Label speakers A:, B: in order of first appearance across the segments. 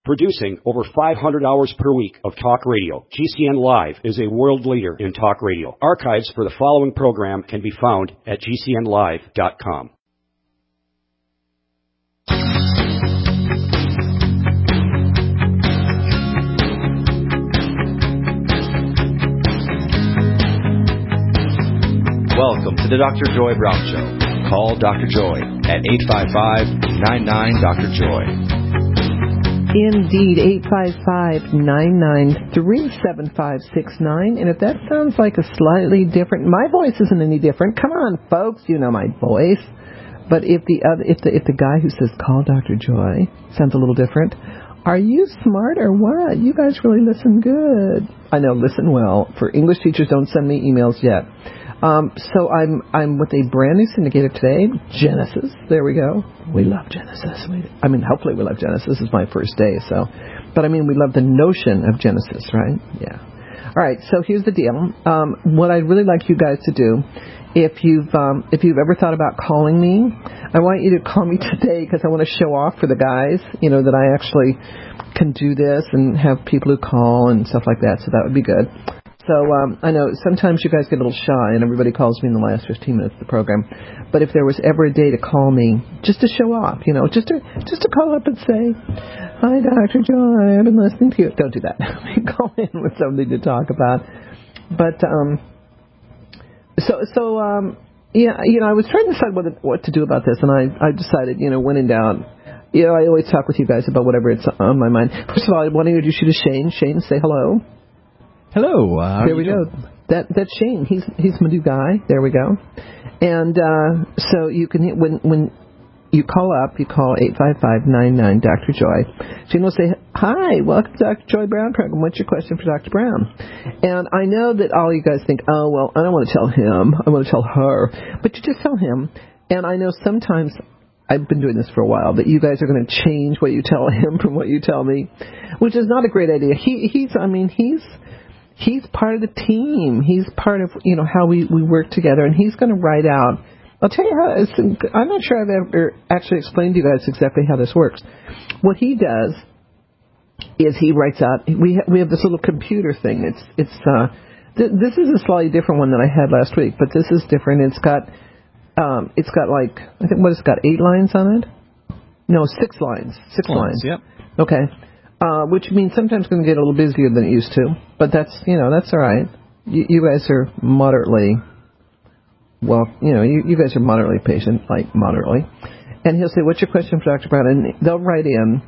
A: Producing over 500 hours per week of talk radio, GCN Live is a world leader in talk radio. Archives for the following program can be found at GCNlive.com.
B: Welcome to the Dr. Joy Brown Show. Call Dr. Joy at 855-99-DR-JOY.
C: Indeed, 855-993-7569. And if that sounds like a slightly different, my voice isn't any different. Come on, folks, you know my voice. But if the guy who says call Dr. Joy sounds a little different, are you smart or what? You guys really listen good. I know, listen well. For English teachers, don't send me emails yet. So I'm with a brand new syndicator today, Genesis. There we go. We love Genesis. Hopefully we love Genesis. This is my first day, so. But we love the notion of Genesis, right? Yeah. All right. So here's the deal. What I'd really like you guys to do, if you've ever thought about calling me, I want you to call me today because I want to show off for the guys, that I actually can do this and have people who call and stuff like that. So that would be good. So I know sometimes you guys get a little shy and everybody calls me in the last 15 minutes of the program. But if there was ever a day to call me just to show off, just to call up and say, hi, Dr. Joy, I've been listening to you. Don't do that. Call in with something to talk about. But I was trying to decide what to do about this, and I decided, when in doubt, I always talk with you guys about whatever it's on my mind. First of all, I want to introduce you to Shane. Shane, say hello.
D: Hello.
C: There we go. That's Shane. He's my new guy. There we go. And so you can when you call up, you call 855-99-DR-JOY. Shane will say, hi, welcome to Dr. Joy Brown program. What's your question for Dr. Brown? And I know that all you guys think, oh, well, I don't want to tell him. I want to tell her. But you just tell him. And I know sometimes, I've been doing this for a while, that you guys are going to change what you tell him from what you tell me, which is not a great idea. He's part of the team. He's part of, how we work together, and he's going to write out. I'll tell you how. I'm not sure I've ever actually explained to you guys exactly how this works. What he does is he writes out. We have this little computer thing. This is a slightly different one than I had last week, but this is different. It's got like, I think it's got 8 lines on it. No, 6 lines. 6 lines.
D: Yep.
C: Okay. Which means sometimes it's going to get a little busier than it used to, but that's all right. You guys are moderately, you guys are moderately patient, like moderately. And he'll say, what's your question for Dr. Brown? And they'll write in,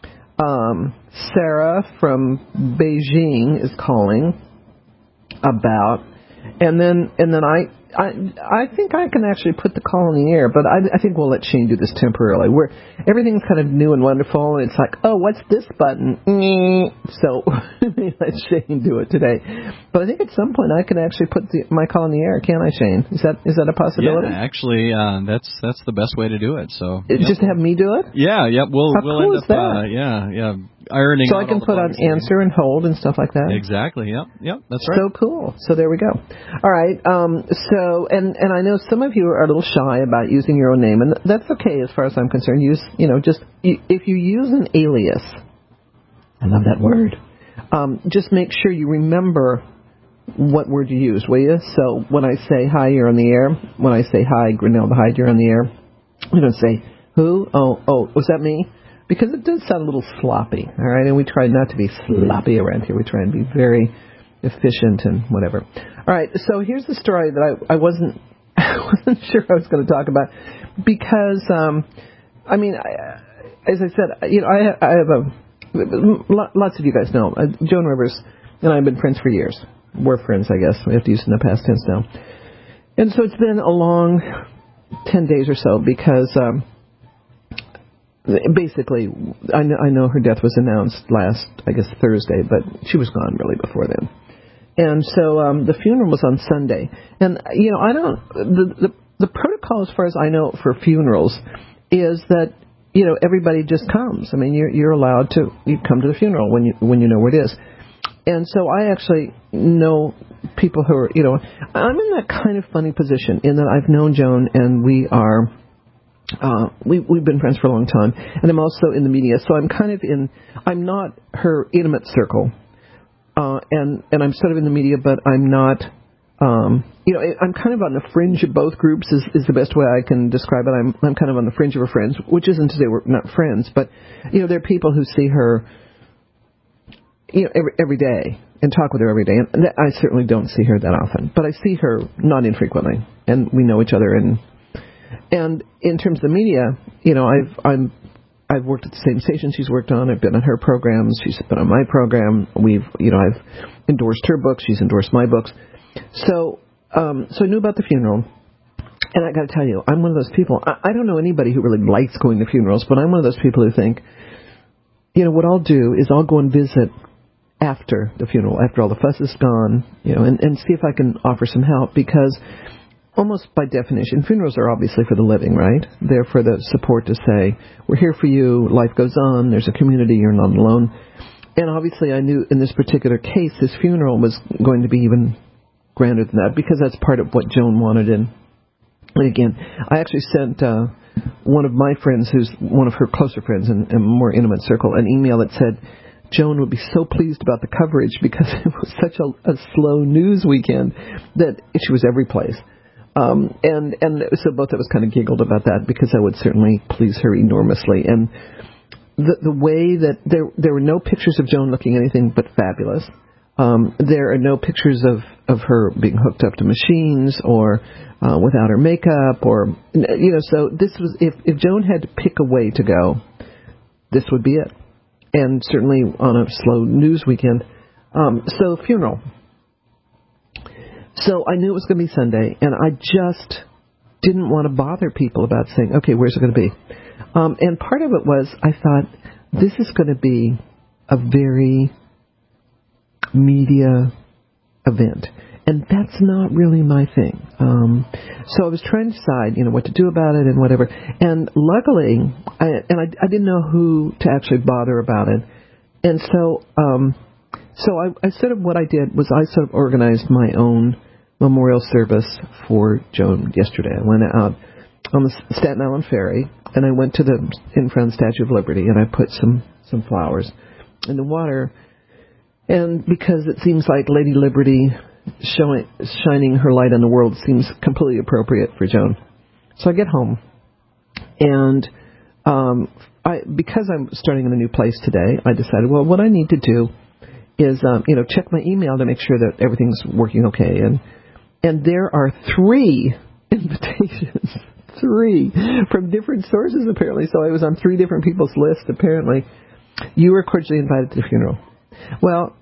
C: Sarah from Beijing is calling about, and then I think I can actually put the call in the air, but I think we'll let Shane do this temporarily. Everything's kind of new and wonderful, and it's like, oh, what's this button? So let Shane do it today. But I think at some point I can actually put my call in the air, can't I, Shane? Is that a possibility?
D: Yeah, actually, that's the best way to do it. So
C: just to have me do it?
D: Yeah, we'll
C: cool
D: end
C: is
D: up
C: that?
D: ironing.
C: So I can put on answer and hold and stuff like that.
D: Exactly. Yep. That's right.
C: So cool. So there we go. All right. So and I know some of you are a little shy about using your own name, and that's okay as far as I'm concerned. If you use an alias, I love that word. Just make sure you remember what word you use, will you? So when I say hi, you're on the air. When I say hi, Grinelda Hyde, you're on the air. You don't say who? Oh, was that me? Because it does sound a little sloppy, all right? And we try not to be sloppy around here. We try and be very efficient and whatever. All right, so here's the story that I wasn't sure I was going to talk about because, as I said, I have lots of you guys know, Joan Rivers and I have been friends for years. We're friends, I guess. We have to use it in the past tense now. And so it's been a long 10 days or so because... basically, I know her death was announced last, I guess, Thursday, but she was gone really before then. And so the funeral was on Sunday. And, the protocol as far as I know for funerals is that, everybody just comes. I mean, you're allowed to come to the funeral when you know where it is. And so I actually know people who are, I'm in that kind of funny position in that I've known Joan and we are We've been friends for a long time, and I'm also in the media, so I'm not her intimate circle, and I'm sort of in the media, but I'm not, I'm kind of on the fringe of both groups is the best way I can describe it. I'm kind of on the fringe of her friends, which isn't to say we're not friends, but, there are people who see her, every day and talk with her every day, and I certainly don't see her that often, but I see her not infrequently, and we know each other, and in terms of the media, I've worked at the same station she's worked on. I've been on her programs. She's been on my program. I've endorsed her books. She's endorsed my books. So I knew about the funeral, and I got to tell you, I'm one of those people. I don't know anybody who really likes going to funerals, but I'm one of those people who think, what I'll do is I'll go and visit after the funeral, after all the fuss is gone, and see if I can offer some help, because almost by definition, funerals are obviously for the living, right? They're for the support to say, we're here for you, life goes on, there's a community, you're not alone. And obviously I knew in this particular case, this funeral was going to be even grander than that, because that's part of what Joan wanted. And again, I actually sent one of my friends, who's one of her closer friends in a more intimate circle, an email that said, Joan would be so pleased about the coverage because it was such a slow news weekend that she was every place. And so both of us kind of giggled about that, because I would certainly please her enormously. And the way that there were no pictures of Joan looking anything but fabulous. There are no pictures of her being hooked up to machines or without her makeup, or so this was, if Joan had to pick a way to go, this would be it. And certainly on a slow news weekend. So funeral. So I knew it was going to be Sunday, and I just didn't want to bother people about saying, okay, where's it going to be? And part of it was, I thought, this is going to be a very media event. And that's not really my thing. So I was trying to decide, what to do about it and whatever. And luckily, I didn't know who to actually bother about it. And so I sort of, what I did was I sort of organized my own memorial service for Joan yesterday. I went out on the Staten Island Ferry, and I went to the in front of the Statue of Liberty, and I put some flowers in the water. And because it seems like Lady Liberty shining her light on the world seems completely appropriate for Joan. So I get home, and because I'm starting in a new place today, I decided, well, what I need to do is, check my email to make sure that everything's working okay. And there are 3 invitations, 3 from different sources apparently. So I was on 3 different people's list apparently. You were cordially invited to the funeral. Well,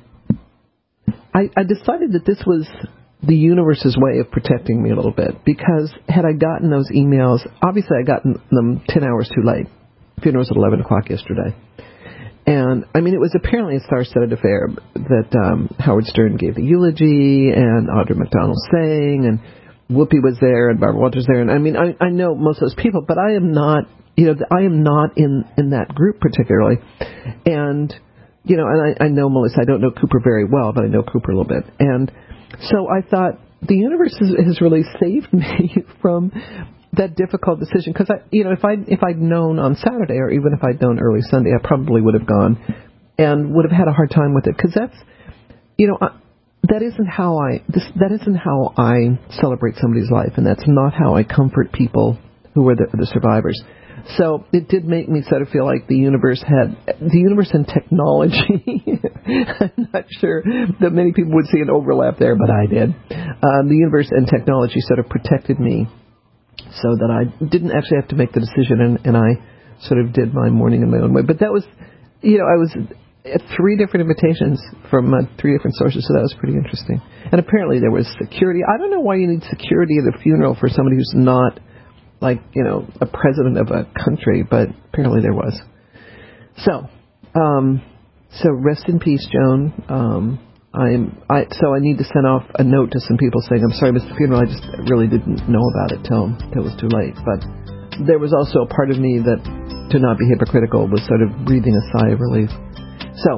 C: I decided that this was the universe's way of protecting me a little bit, because had I gotten those emails, obviously I gotten them 10 hours too late. The funeral was at 11 o'clock yesterday. And, it was apparently a star-studded affair that Howard Stern gave the eulogy, and Audra McDonald sang, and Whoopi was there, and Barbara Walters there. And I know most of those people, but I am not, I am not in that group particularly. And, and I know Melissa. I don't know Cooper very well, but I know Cooper a little bit. And so I thought, the universe has really saved me from that difficult decision, because if I'd known on Saturday, or even if I'd known early Sunday, I probably would have gone and would have had a hard time with it, because that's that isn't how I celebrate somebody's life, and that's not how I comfort people who are the survivors. So it did make me sort of feel like the universe and technology. I'm not sure that many people would see an overlap there, but I did. The universe and technology sort of protected me, so that I didn't actually have to make the decision, and I sort of did my mourning in my own way. But that was, I was at 3 different invitations from 3 different sources, so that was pretty interesting. And apparently there was security. I don't know why you need security at a funeral for somebody who's not, like, a president of a country, but apparently there was. So rest in peace, Joan. So I need to send off a note to some people saying, I'm sorry, Mr. Funeral, I just really didn't know about it till it was too late. But there was also a part of me that, to not be hypocritical, was sort of breathing a sigh of relief. So,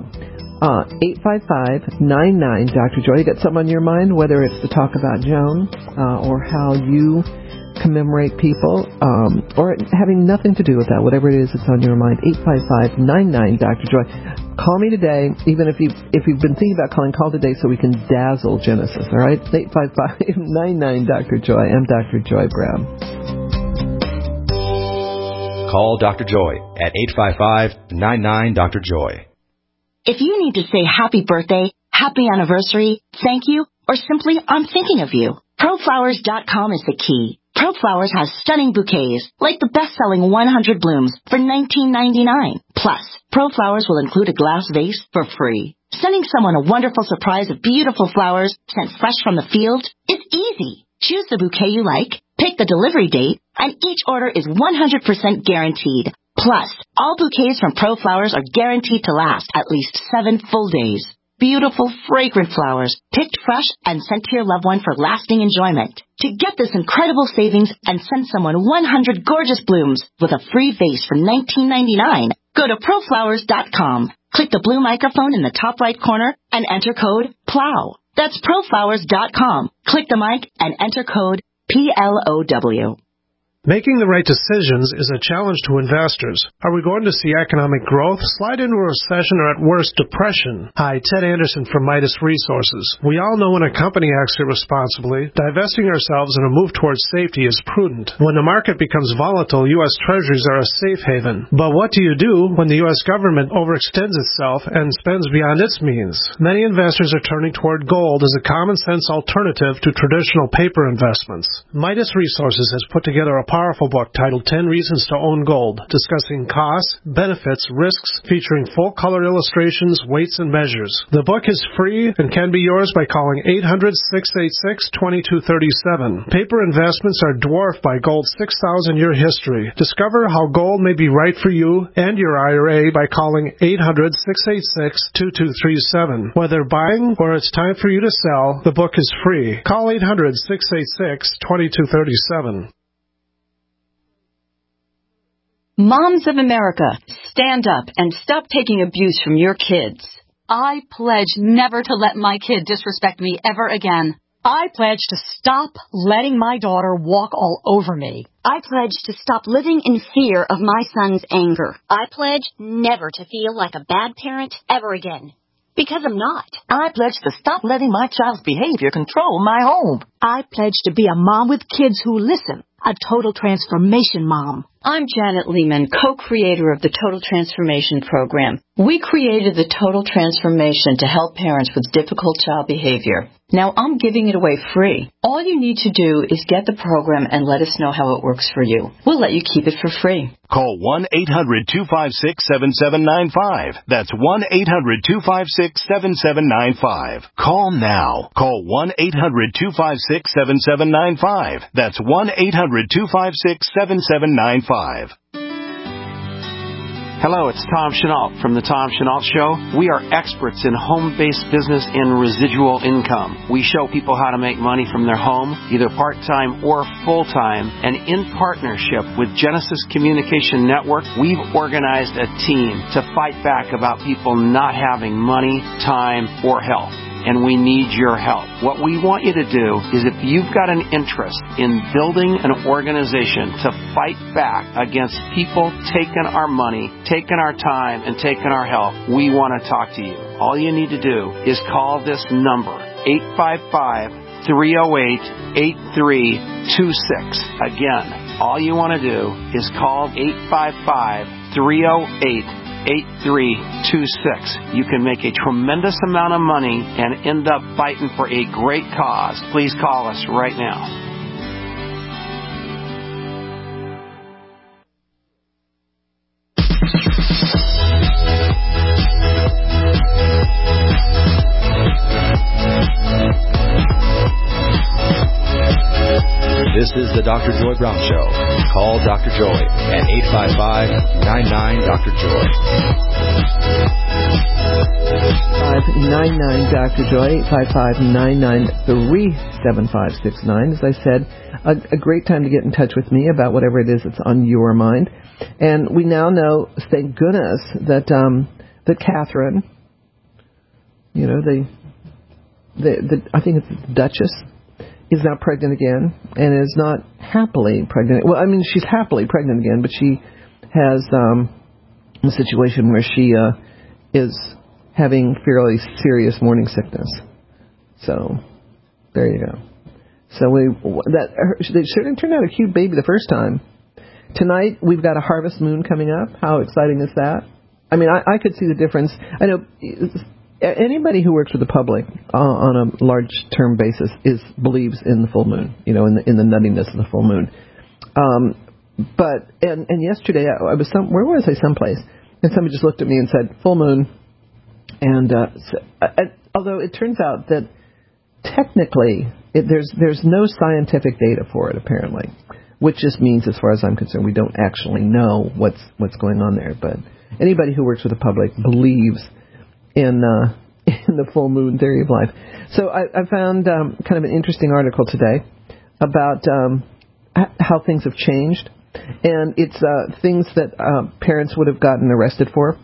C: 855-99-Dr. Joy. You got something on your mind, whether it's to talk about Joan, or how you commemorate people, or having nothing to do with that, whatever it is that's on your mind. 855-99-Dr. Joy. Call me today, even if you've been thinking about calling, call today so we can dazzle Genesis, all right? 855-99-Dr. Joy. I'm Dr. Joy Brown.
B: Call Dr. Joy at 855-99-Dr. Joy.
E: If you need to say happy birthday, happy anniversary, thank you, or simply I'm thinking of you, ProFlowers.com is the key. ProFlowers has stunning bouquets, like the best-selling 100 blooms for $19.99. Plus, ProFlowers will include a glass vase for free. Sending someone a wonderful surprise of beautiful flowers sent fresh from the field is easy. Choose the bouquet you like, pick the delivery date, and each order is 100% guaranteed. Plus, all bouquets from ProFlowers are guaranteed to last at least 7 full days. Beautiful, fragrant flowers, picked fresh and sent to your loved one for lasting enjoyment. To get this incredible savings and send someone 100 gorgeous blooms with a free vase for $19.99, go to ProFlowers.com. Click the blue microphone in the top right corner and enter code PLOW. That's ProFlowers.com. Click the mic and enter code PLOW.
F: Making the right decisions is a challenge to investors. Are we going to see economic growth, slide into a recession, or at worst, depression? Hi, Ted Anderson from Midas Resources. We all know when a company acts irresponsibly, divesting ourselves in a move towards safety is prudent. When the market becomes volatile, U.S. Treasuries are a safe haven. But what do you do when the U.S. government overextends itself and spends beyond its means? Many investors are turning toward gold as a common-sense alternative to traditional paper investments. Midas Resources has put together a powerful book titled 10 Reasons to Own Gold, discussing costs, benefits, risks, featuring full-color illustrations, weights, and measures. The book is free and can be yours by calling 800-686-2237. Paper investments are dwarfed by gold's 6,000-year history. Discover how gold may be right for you and your IRA by calling 800-686-2237. Whether buying or it's time for you to sell, the book is free. Call 800-686-2237.
G: Moms of America, stand up and stop taking abuse from your kids.
H: I pledge never to let my kid disrespect me ever again.
I: I pledge to stop letting my daughter walk all over me.
J: I pledge to stop living in fear of my son's anger. I pledge never to feel like a bad parent ever again. Because I'm not.
K: I pledge to stop letting my child's behavior control my home.
L: I pledge to be a mom with kids who listen. A total transformation mom.
G: I'm Janet Lehman, co-creator of the Total Transformation Program. We created the Total Transformation to help parents with difficult child behavior. Now I'm giving it away free. All you need to do is get the program and let us know how it works for you. We'll let you keep it for free.
M: Call 1-800-256-7795. That's 1-800-256-7795. Call now. Call 1-800-256-7795. That's 1-800-256-7795.
N: Hello, it's Tom Chenault from The Tom Chenault Show. We are experts in home-based business and residual income. We show people how to make money from their home, either part-time or full-time. And in partnership with Genesis Communication Network, we've organized a team to fight back about people not having money, time, or health. And we need your help. What we want you to do is if you've got an interest in building an organization to fight back against people taking our money, taking our time, and taking our health, we want to talk to you. All you need to do is call this number, 855-308-8326. Again, all you want to do is call 855-308-8326. You can make a tremendous amount of money and end up fighting for a great cause. Please call us right now.
B: This is the Dr. Joy Brown Show. Call Dr. Joy at 855-99-Dr. Joy.
C: 599 Dr. Joy, 855-993-7569. As I said, a great time to get in touch with me about whatever it is that's on your mind. And we now know, thank goodness, that that Catherine, you know, the I think it's the Duchess, is now pregnant again and is not happily pregnant. Well, I mean, she's happily pregnant again, but she has a situation where she is having fairly serious morning sickness. So, there you go. So they certainly turned out a cute baby the first time. Tonight we've got a harvest moon coming up. How exciting is that? I mean, I could see the difference. I know anybody who works with the public on a large term basis believes in the full moon. You know, in the nuttiness of the full moon. But yesterday I was where was I? Someplace, and somebody just looked at me and said full moon. And although it turns out that technically there's no scientific data for it apparently, which just means, as far as I'm concerned, we don't actually know what's going on there. But anybody who works with the public believes in the full moon theory of life. So I found kind of an interesting article today about how things have changed, and it's things that parents would have gotten arrested for.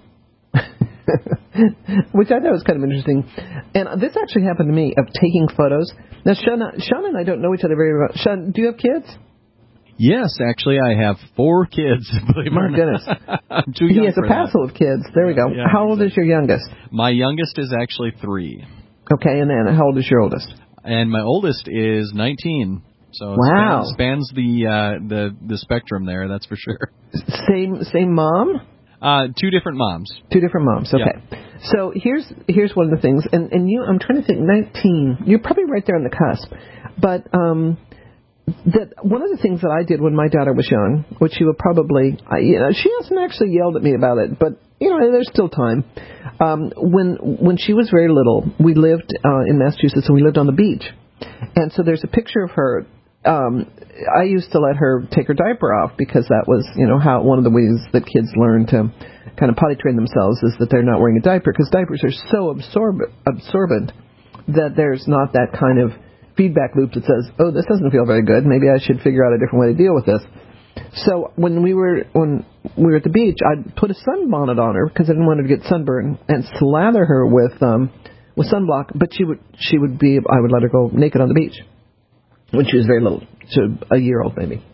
C: Which I thought was kind of interesting. And this actually happened to me, of taking photos. Now, Sean and I don't know each other very well. Sean, do you have kids?
D: Yes, actually, I have 4 kids.
C: My goodness.
D: I'm too young.
C: He has a passel of kids. There we go.
D: Yeah,
C: how old is your youngest?
D: My youngest is actually 3.
C: Okay, and then how old is your oldest?
D: And my oldest is 19. So
C: wow.
D: spans the spectrum there, that's for sure.
C: Same mom?
D: 2 different moms.
C: 2 different moms. Okay. Yeah. So here's one of the things, and you, I'm trying to think. 19. You're probably right there on the cusp, but that one of the things that I did when my daughter was young, which she would probably, she hasn't actually yelled at me about it, but there's still time. When she was very little, we lived in Massachusetts, and we lived on the beach, and so there's a picture of her. I used to let her take her diaper off because that was, how one of the ways that kids learn to kind of potty train themselves is that they're not wearing a diaper, because diapers are so absorbent that there's not that kind of feedback loop that says, oh, this doesn't feel very good. Maybe I should figure out a different way to deal with this. So when we were at the beach, I'd put a sunbonnet on her because I didn't want her to get sunburned, and slather her with sunblock. But I would let her go naked on the beach when she was very little, so a year old maybe.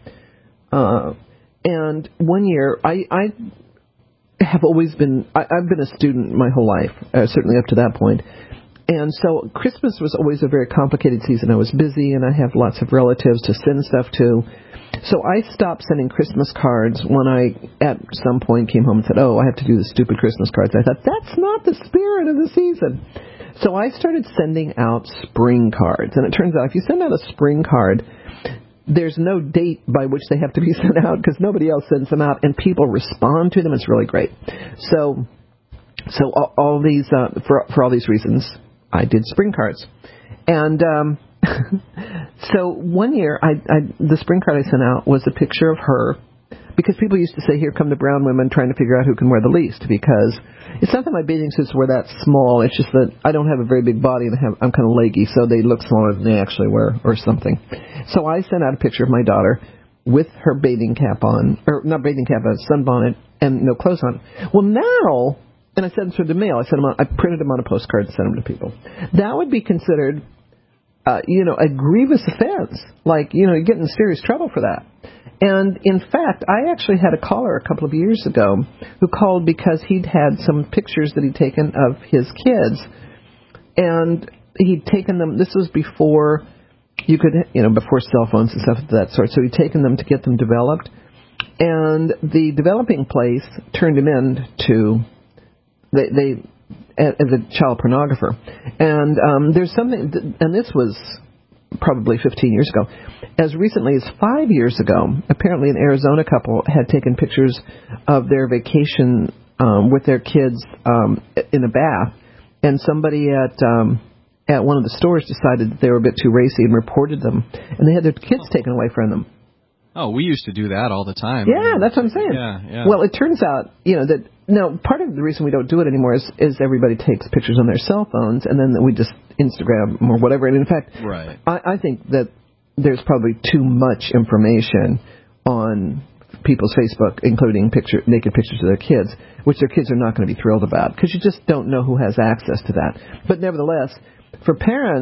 C: And one year, I have always been, I've been a student my whole life, certainly up to that point. And so Christmas was always a very complicated season. I was busy, and I have lots of relatives to send stuff to. So I stopped sending Christmas cards when I, at some point, came home and said, oh, I have to do the stupid Christmas cards. I thought, that's not the spirit of the season. So I started sending out spring cards. And it turns out if you send out a spring card, there's no date by which they have to be sent out because nobody else sends them out, and people respond to them. It's really great. So all these for all these reasons, I did spring cards. And so one year, the spring card I sent out was a picture of her, because people used to say, here come the brown women trying to figure out who can wear the least, because it's not that my bathing suits were that small, it's just that I don't have a very big body and I'm kind of leggy, so they look smaller than they actually were, or something. So I sent out a picture of my daughter with her bathing cap on, or not bathing cap, a sunbonnet, and no clothes on. Well, now, and I sent them through the mail, I printed them on a postcard and sent them to people. That would be considered a grievous offense. Like, you get in serious trouble for that. And in fact, I actually had a caller a couple of years ago who called because he'd had some pictures that he'd taken of his kids, and he'd taken them, this was before you could, before cell phones and stuff of that sort, so he'd taken them to get them developed, and the developing place turned him in to, they as a child pornographer. And there's something, and this was probably 15 years ago. As recently as 5 years ago, apparently an Arizona couple had taken pictures of their vacation with their kids in a bath, and somebody at one of the stores decided that they were a bit too racy and reported them, and they had their kids taken away from them.
D: Oh, we used to do that all the time.
C: Yeah, that's what I'm saying.
D: Yeah.
C: Well, it turns out, that now part of the reason we don't do it anymore is everybody takes pictures on their cell phones, and then we just Instagram or whatever. And in fact,
D: right.
C: I think that there's probably too much information on people's Facebook, including naked pictures of their kids, which their kids are not going to be thrilled about, because you just don't know who has access to that. But nevertheless, for parents,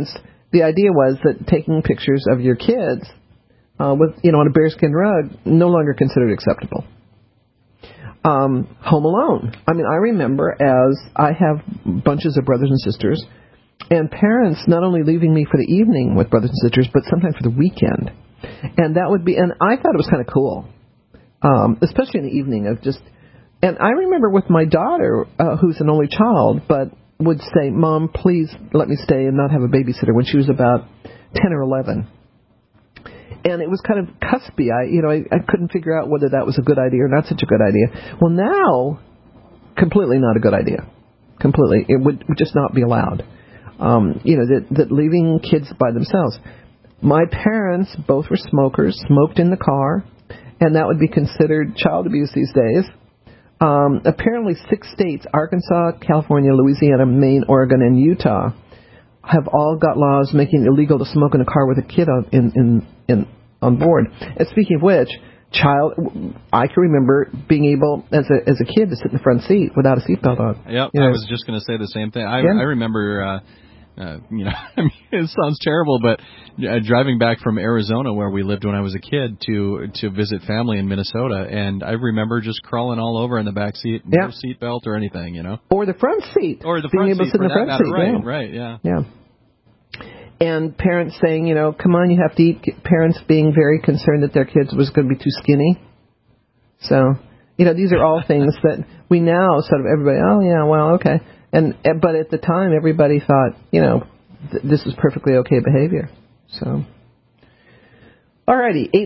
C: the idea was that taking pictures of your kids with, on a bearskin rug, no longer considered acceptable. Home Alone. I mean, I remember as I have bunches of brothers and sisters, and parents not only leaving me for the evening with brothers and sisters, but sometimes for the weekend. And that would be, and I thought it was kind of cool, especially in the evening of just, and I remember with my daughter, who's an only child, but would say, Mom, please let me stay and not have a babysitter, when she was about 10 or 11. And it was kind of cuspy. I couldn't figure out whether that was a good idea or not such a good idea. Well, now, completely not a good idea. Completely. It would just not be allowed. That leaving kids by themselves. My parents both were smokers, smoked in the car, and that would be considered child abuse these days. Apparently 6 states, Arkansas, California, Louisiana, Maine, Oregon, and Utah, have all got laws making it illegal to smoke in a car with a kid on board. And speaking of which, I can remember being able, as a kid, to sit in the front seat without a seatbelt on.
D: Yep, I was just going to say the same thing. I remember, it sounds terrible, but driving back from Arizona, where we lived when I was a kid, to visit family in Minnesota, and I remember just crawling all over in the back seat, no seatbelt or anything,
C: Or the front seat.
D: Or the front seat,
C: being able to sit in the front seat.
D: Right, yeah.
C: Yeah. And parents saying, come on, you have to eat. Parents being very concerned that their kids was going to be too skinny. So, these are all things that we now sort of everybody, oh yeah, well, okay. But at the time, everybody thought, this is perfectly okay behavior. So, alrighty,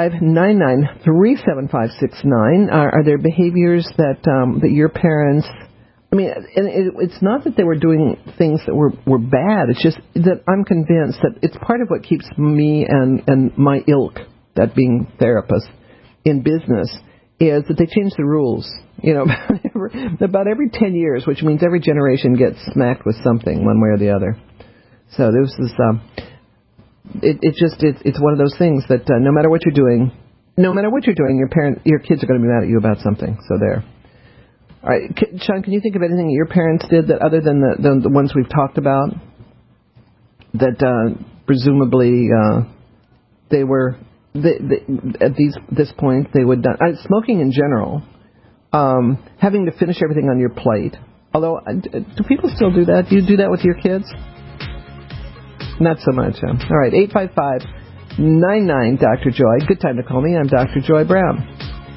C: 855-993-7569. Are there behaviors that your parents? I mean, and it's not that they were doing things that were bad. It's just that I'm convinced that it's part of what keeps me and my ilk, that being therapists, in business, is that they change the rules. About every 10 years, which means every generation gets smacked with something one way or the other. So this is, it's one of those things that no matter what you're doing, your kids are going to be mad at you about something. So there. All right, Sean, can you think of anything that your parents did that, other than the ones we've talked about, that presumably they were at this point they would smoking in general, having to finish everything on your plate. Although, do people still do that? Do you do that with your kids? Not so much. All right, 855-99 Dr. Joy. Good time to call me. I'm Dr. Joy Brown.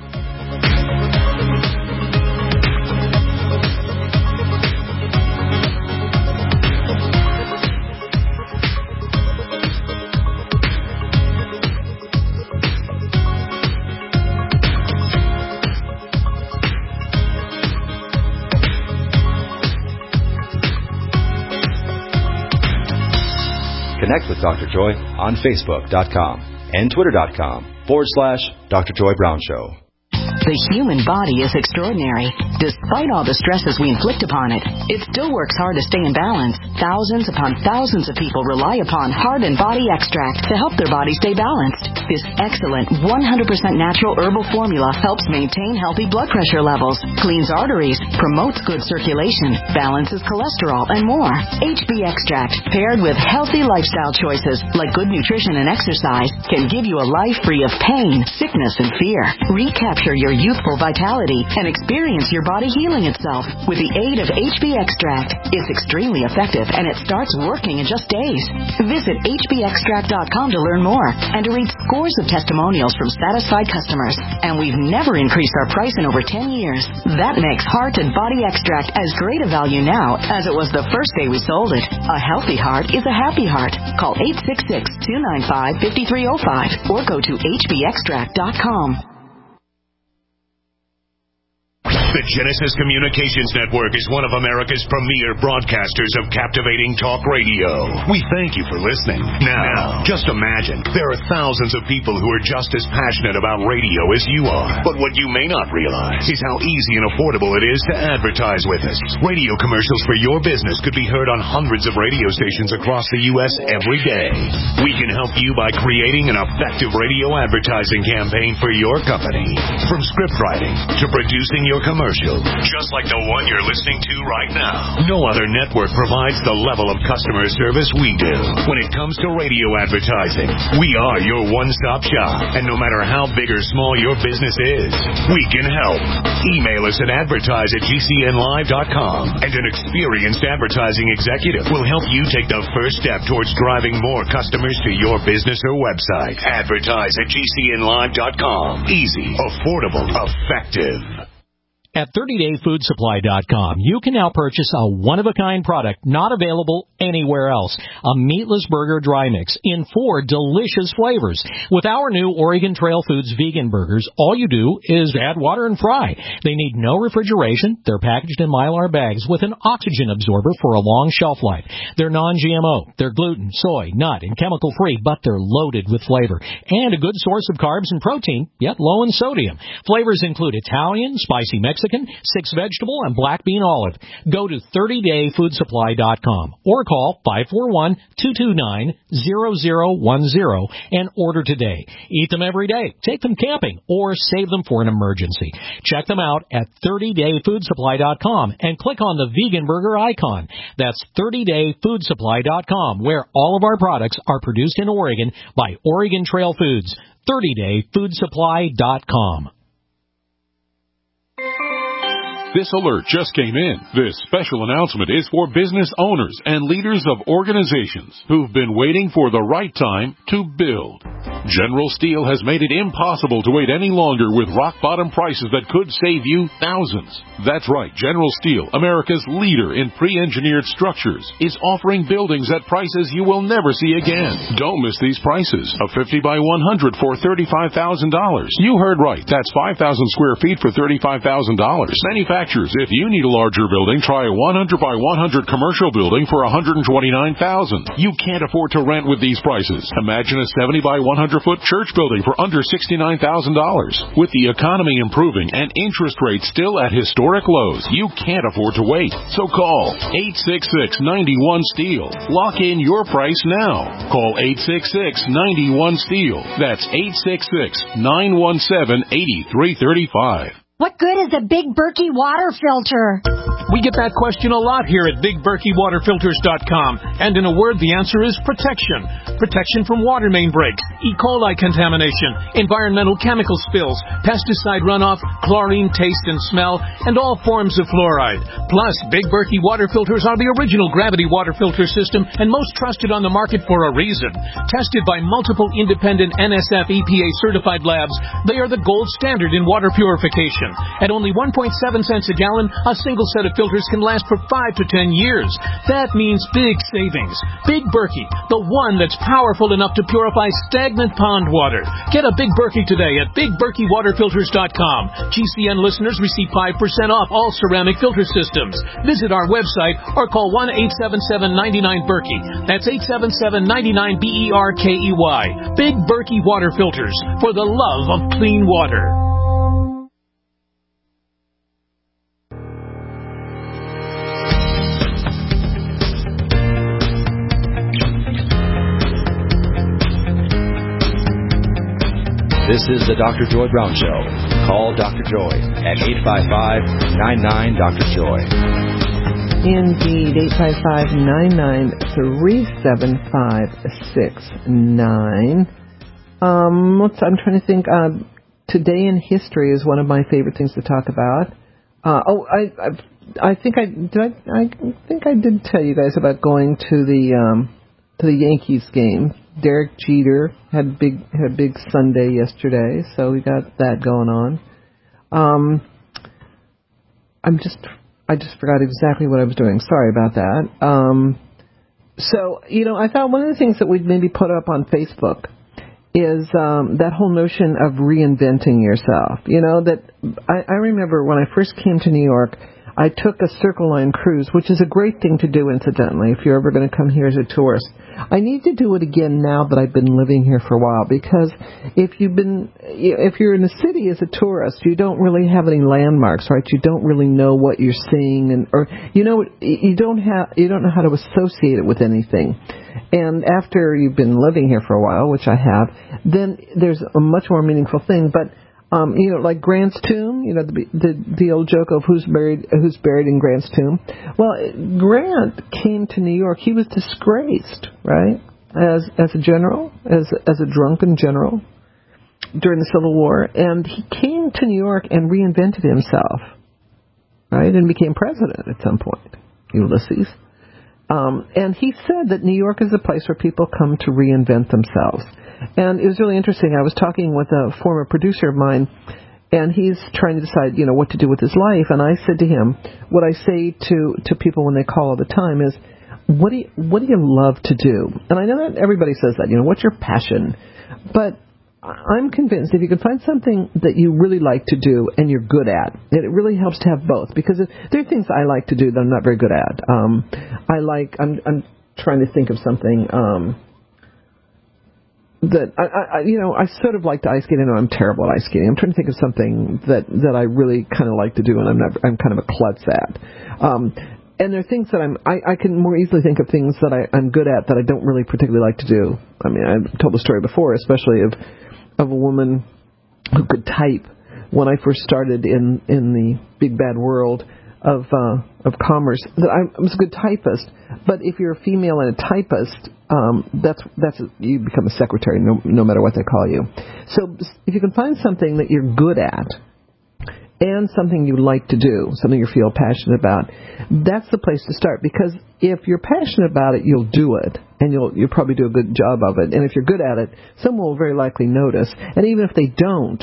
B: Connect with Dr. Joy on Facebook.com and Twitter.com/Dr. Joy Brown Show.
E: The human body is extraordinary. Despite all the stresses we inflict upon it, it still works hard to stay in balance. Thousands upon thousands of people rely upon Heart and Body Extract to help their body stay balanced. This excellent 100% natural herbal formula helps maintain healthy blood pressure levels, cleans arteries, promotes good circulation, balances cholesterol, and more. HB Extract, paired with healthy lifestyle choices like good nutrition and exercise, can give you a life free of pain, sickness, and fear. Recapture your youthful vitality and experience your body healing itself with the aid of HB Extract. It's extremely effective, and it starts working in just days. Visit hbextract.com to learn more and to read scores of testimonials from satisfied customers. And we've never increased our price in over 10 years. That makes Heart and Body Extract as great a value now as it was the first day we sold it. A healthy heart is a happy heart. Call 866-295-5305 or go to hbextract.com.
M: The Genesis Communications Network is one of America's premier broadcasters of captivating talk radio. We thank you for listening. Now, just imagine, there are thousands of people who are just as passionate about radio as you are. But what you may not realize is how easy and affordable it is to advertise with us. Radio commercials for your business could be heard on hundreds of radio stations across the U.S. every day. We can help you by creating an effective radio advertising campaign for your company. From script writing to producing your commercial, commercial, just like the one you're listening to right now. No other network provides the level of customer service we do. When it comes to radio advertising, we are your one-stop shop. And no matter how big or small your business is, we can help. Email us at advertise@gcnlive.com, and an experienced advertising executive will help you take the first step towards driving more customers to your business or website. Advertise@gcnlive.com. Easy, affordable, effective.
O: At 30dayfoodsupply.com, you can now purchase a one-of-a-kind product not available anywhere else. A meatless burger dry mix in 4 delicious flavors. With our new Oregon Trail Foods vegan burgers, all you do is add water and fry. They need no refrigeration. They're packaged in Mylar bags with an oxygen absorber for a long shelf life. They're non-GMO. They're gluten, soy, nut, and chemical-free, but they're loaded with flavor. And a good source of carbs and protein, yet low in sodium. Flavors include Italian, spicy Mexican, 6 vegetable, and black bean olive. Go to 30dayfoodsupply.com or call 541-229-0010 and order today. Eat them every day, take them camping, or save them for an emergency. Check them out at 30dayfoodsupply.com and click on the vegan burger icon. That's 30dayfoodsupply.com, where all of our products are produced in Oregon by Oregon Trail Foods. 30dayfoodsupply.com.
P: This alert just came in. This special announcement is for business owners and leaders of organizations who've been waiting for the right time to build. General Steel has made it impossible to wait any longer with rock-bottom prices that could save you thousands. That's right, General Steel, America's leader in pre-engineered structures, is offering buildings at prices you will never see again. Don't miss these prices. A 50 by 100 for $35,000. You heard right. That's 5,000 square feet for $35,000. Manufacturers, if you need a larger building, try a 100 by 100 commercial building for $129,000. You can't afford to rent with these prices. Imagine a 70 by 100-foot church building for under $69,000. With the economy improving and interest rates still at historic lows, you can't afford to wait. So call 866-91-STEEL. Lock in your price now. Call 866-91-STEEL. That's 866-917-8335.
L: What good is a Big Berkey water filter?
Q: We get that question a lot here at BigBerkeyWaterFilters.com. And in a word, the answer is protection. Protection from water main breaks, E. coli contamination, environmental chemical spills, pesticide runoff, chlorine taste and smell, and all forms of fluoride. Plus, Big Berkey water filters are the original gravity water filter system and most trusted on the market for a reason. Tested by multiple independent NSF EPA certified labs, they are the gold standard in water purification. At only 1.7 cents a gallon, a single set of filters can last for 5 to 10 years. That means big savings. Big Berkey, the one that's powerful enough to purify stagnant pond water. Get a Big Berkey today at BigBerkeyWaterFilters.com. GCN listeners receive 5% off all ceramic filter systems. Visit our website or call 1-877-99-BERKEY. That's 877-99-BERKEY. Big Berkey Water Filters, for the love of clean water.
B: This is the Dr. Joy Brown Show. Call Dr. Joy at 855-99-DR-JOY.
C: Indeed, 855-993-7569. I'm trying to think. Today in history is one of my favorite things to talk about. I think I did tell you guys about going to the Yankees game. Derek Jeter had big Sunday yesterday, so we got that going on. I just forgot exactly what I was doing. Sorry about that. So, I thought one of the things that we'd maybe put up on Facebook is that whole notion of reinventing yourself. That I remember when I first came to New York, I took a Circle Line cruise, which is a great thing to do, incidentally, if you're ever going to come here as a tourist. I need to do it again now that I've been living here for a while, because if you're in the city as a tourist, you don't really have any landmarks, right? You don't really know what you're seeing, you don't know how to associate it with anything. And after you've been living here for a while, which I have, then there's a much more meaningful thing. But like Grant's tomb, the old joke of who's buried in Grant's tomb. Well, Grant came to New York. He was disgraced, right, as a general, as a drunken general during the Civil War, and he came to New York and reinvented himself, right, and became president at some point, Ulysses. And he said that New York is a place where people come to reinvent themselves. And it was really interesting. I was talking with a former producer of mine, and he's trying to decide, what to do with his life. And I said to him, what I say to people when they call all the time is, what do you love to do? And I know that everybody says that, what's your passion? But I'm convinced if you can find something that you really like to do and you're good at, it really helps to have both. Because there are things I like to do that I'm not very good at. I'm trying to think of something that I sort of like to ice skate. I know I'm terrible at ice skating. I'm trying to think of something that I really kind of like to do, and I'm kind of a klutz at. And there are things that I can more easily think of things that I'm good at that I don't really particularly like to do. I mean, I've told the story before, especially of a woman who could type when I first started in the big bad world of commerce. That I was a good typist, but if you're a female and a typist, you become a secretary no matter what they call you. So if you can find something that you're good at and something you like to do, something you feel passionate about, that's the place to start. Because if you're passionate about it, you'll do it, and you'll probably do a good job of it. And if you're good at it, someone will very likely notice. And even if they don't,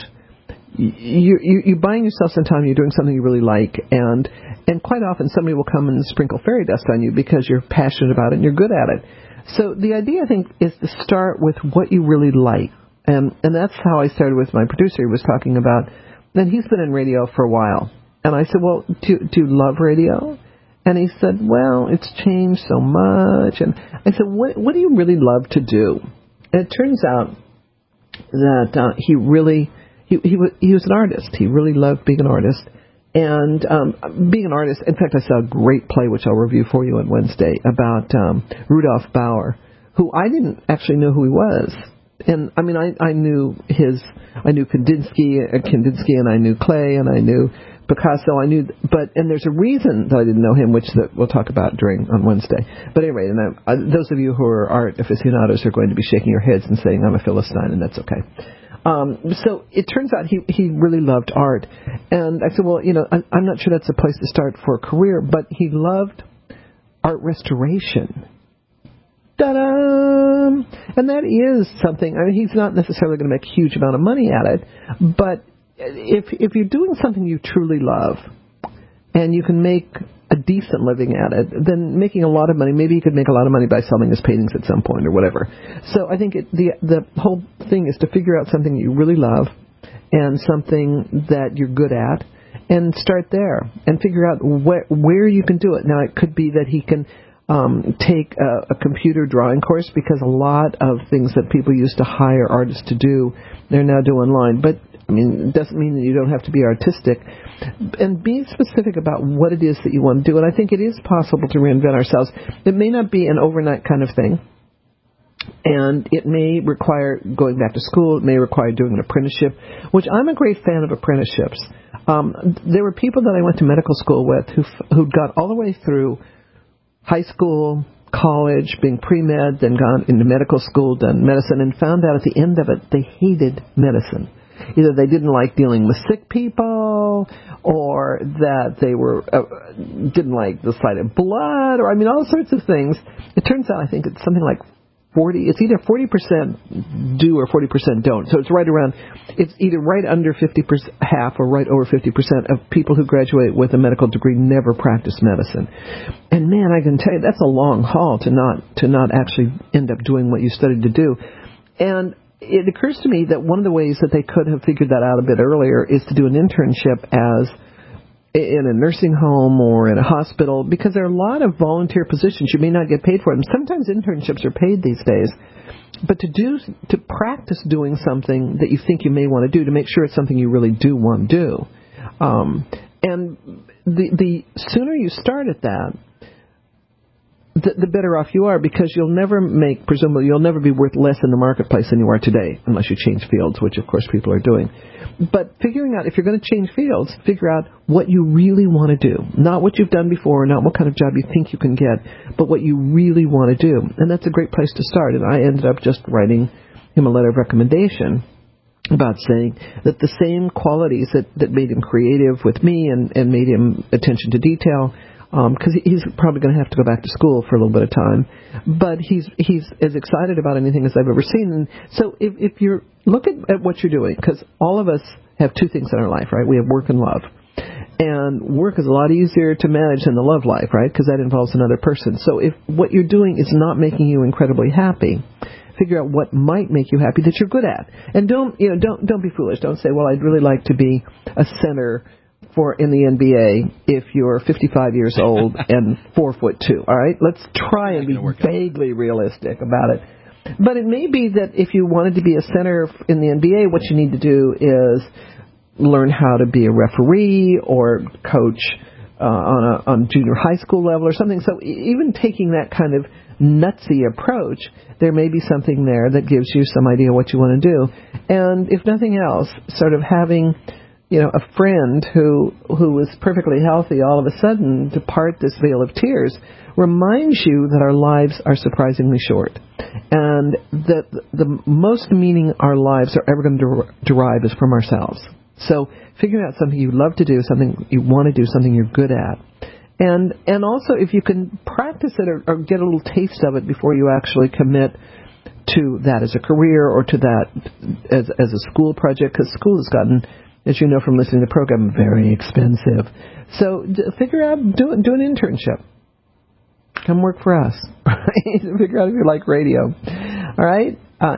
C: you're buying yourself some time. You're doing something you really like, and quite often somebody will come and sprinkle fairy dust on you because you're passionate about it and you're good at it. So the idea, I think, is to start with what you really like, and that's how I started with my producer. He was talking about. And he's been in radio for a while. And I said, well, do you love radio? And he said, well, it's changed so much. And I said, what do you really love to do? And it turns out that he was an artist. He really loved being an artist. And being an artist, in fact, I saw a great play, which I'll review for you on Wednesday, about Rudolph Bauer, who I didn't actually know who he was. And I mean, I knew Kandinsky, and I knew Klee, and I knew Picasso. And there's a reason that I didn't know him, which we'll talk about on Wednesday. But anyway, and those of you who are art aficionados are going to be shaking your heads and saying I'm a Philistine, and that's okay. So it turns out he really loved art, and I said, well, I'm not sure that's a place to start for a career, but he loved art restoration. Ta-da! And that is something. I mean, he's not necessarily going to make a huge amount of money at it, but if you're doing something you truly love and you can make a decent living at it, then making a lot of money, maybe you could make a lot of money by selling his paintings at some point or whatever. So I think the whole thing is to figure out something you really love and something that you're good at, and start there and figure out where you can do it. Now, it could be that he can take a computer drawing course, because a lot of things that people used to hire artists to do, they're now doing online. But, I mean, it doesn't mean that you don't have to be artistic. And be specific about what it is that you want to do. And I think it is possible to reinvent ourselves. It may not be an overnight kind of thing. And it may require going back to school. It may require doing an apprenticeship, which I'm a great fan of apprenticeships. There were people that I went to medical school with who got all the way through high school, college, being pre-med, then gone into medical school, done medicine, and found out at the end of it they hated medicine. Either they didn't like dealing with sick people, or that they didn't like the sight of blood, or all sorts of things. It turns out, I think it's something like 40. It's either 40% do or 40% don't. So it's either right under 50%, half, or right over 50% of people who graduate with a medical degree never practice medicine. And man, I can tell you that's a long haul to not actually end up doing what you studied to do. And it occurs to me that one of the ways that they could have figured that out a bit earlier is to do an internship in a nursing home or in a hospital, because there are a lot of volunteer positions. You may not get paid for them. Sometimes internships are paid these days. But to practice doing something that you think you may want to do, to make sure it's something you really do want to do. And the sooner you start at that, the better off you are, because presumably you'll never be worth less in the marketplace than you are today, unless you change fields, which of course people are doing. But figuring out, if you're going to change fields, figure out what you really want to do. Not what you've done before, not what kind of job you think you can get, but what you really want to do. And that's a great place to start. And I ended up just writing him a letter of recommendation about saying that the same qualities that made him creative with me and made him attention to detail, because he's probably going to have to go back to school for a little bit of time, but he's as excited about anything as I've ever seen. And so if you're look at what you're doing, because all of us have two things in our life, right? We have work and love. And work is a lot easier to manage than the love life, right? Because that involves another person. So if what you're doing is not making you incredibly happy, figure out what might make you happy that you're good at. And don't be foolish. Don't say, well, I'd really like to be a center in the NBA if you're 55 years old and 4'2". All right, let's try and be vaguely realistic about it. But it may be that if you wanted to be a center in the NBA, what you need to do is learn how to be a referee or coach on junior high school level or something. So even taking that kind of nutsy approach, there may be something there that gives you some idea what you want to do. And if nothing else, sort of having a friend who was perfectly healthy all of a sudden depart this veil of tears reminds you that our lives are surprisingly short, and that the most meaning our lives are ever going to derive is from ourselves. So figuring out something you love to do, something you want to do, something you're good at. And also if you can practice it or get a little taste of it before you actually commit to that as a career or to that as a school project, because school has gotten, as you know from listening to the program, very expensive. So figure out, do an internship. Come work for us. Right? Figure out if you like radio. All right?